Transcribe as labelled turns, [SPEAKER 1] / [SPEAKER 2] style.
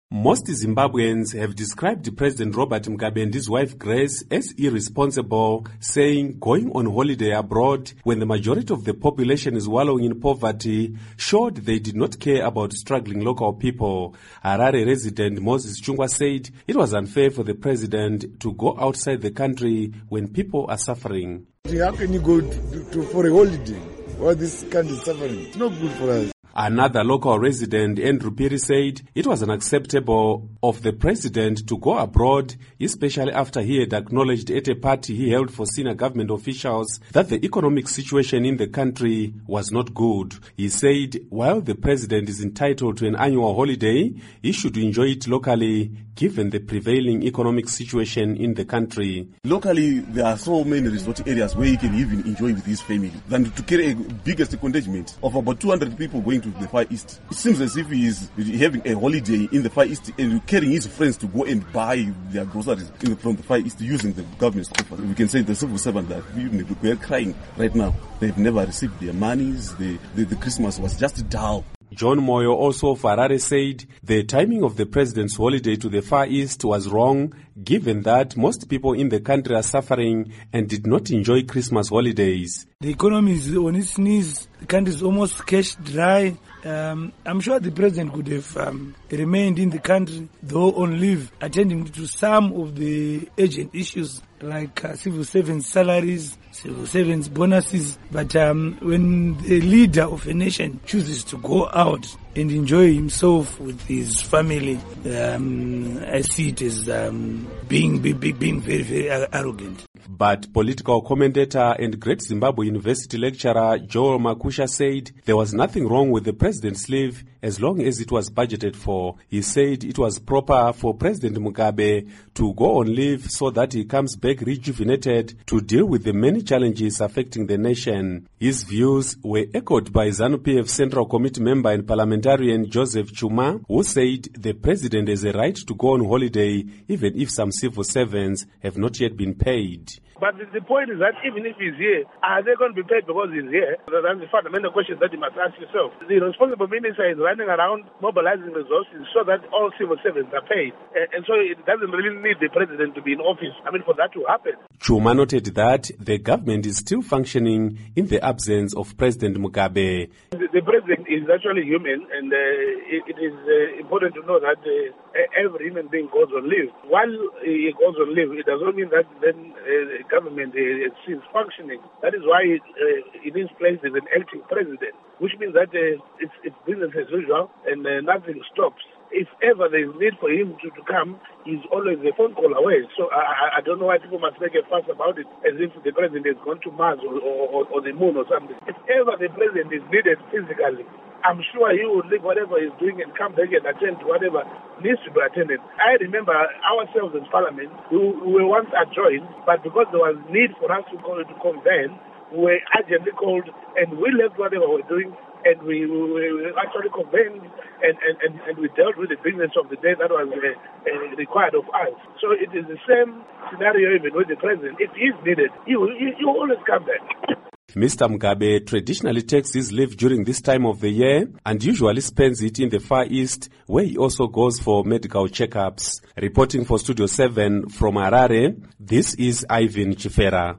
[SPEAKER 1] Most Zimbabweans have described President Robert Mugabe and his wife Grace as irresponsible, saying going on holiday abroad when the majority of the population is wallowing in poverty showed they did not care about struggling local people. Harare resident Moses Chungwa said it was unfair for the president to go outside the country when people are suffering.
[SPEAKER 2] How can you go for a holiday while this country is suffering? It's not good for us.
[SPEAKER 1] Another local resident, Andrew Piri, said it was unacceptable of the president to go abroad, especially after he had acknowledged at a party he held for senior government officials that the economic situation in the country was not good. He said while the president is entitled to an annual holiday, he should enjoy it locally given the prevailing economic situation in the country.
[SPEAKER 3] Locally, there are so many resort areas where he can even enjoy with his family than to carry a biggest contingent of about 200 people going to the Far East. It seems as if he is having a holiday in the Far East and carrying his friends to go and buy their groceries from the Far East using the government's coffers. We can say the civil servant that we are crying right now. They've never received their monies. The Christmas was just dull.
[SPEAKER 1] John Moyo, also of Harare, said the timing of the president's holiday to the Far East was wrong, given that most people in the country are suffering and did not enjoy Christmas holidays.
[SPEAKER 4] The economy is on its knees. The country is almost cash dry. I'm sure the president could have remained in the country, though on leave, attending to some of the urgent issues like civil servants' salaries, civil servants' bonuses. But when the leader of a nation chooses to go out and enjoy himself with his family, I see it as being very, very arrogant.
[SPEAKER 1] But political commentator and Great Zimbabwe University lecturer Joel Makusha said there was nothing wrong with the president's leave as long as it was budgeted for. He said it was proper for President Mugabe to go on leave so that he comes back rejuvenated to deal with the many challenges affecting the nation. His views were echoed by ZANU-PF Central Committee member and parliamentarian Joseph Chuma, who said the president has a right to go on holiday even if some civil servants have not yet been paid.
[SPEAKER 5] But the point is that even if he's here, are they going to be paid because he's here? That's the fundamental question that you must ask yourself. The responsible minister is running around mobilizing resources so that all civil servants are paid. And so it doesn't really need the president to be in office, for that to happen.
[SPEAKER 1] Chuma noted that the government is still functioning in the absence of President Mugabe.
[SPEAKER 5] The president is actually human, and it is important to know that every human being goes on leave. While he goes on leave, it doesn't mean that then government is functioning. That is why it is placed as an acting president, which means that it's business as usual and nothing stops. If ever there is need for him to come, he's always a phone call away. So I don't know why people must make a fuss about it as if the president has gone to Mars or the moon or something. If ever the president is needed physically, I'm sure he will leave whatever he's doing and come back and attend to whatever needs to be attended. I remember ourselves in Parliament, we were once adjoined, but because there was need for us to convene, we were urgently called and we left whatever we were doing and we actually convened and we dealt with the business of the day that was required of us. So it is the same scenario even with the president. If he's needed, he will always come back.
[SPEAKER 1] Mr. Mugabe traditionally takes his leave during this time of the year and usually spends it in the Far East, where he also goes for medical checkups. Reporting for Studio 7 from Harare, this is Ivan Chifera.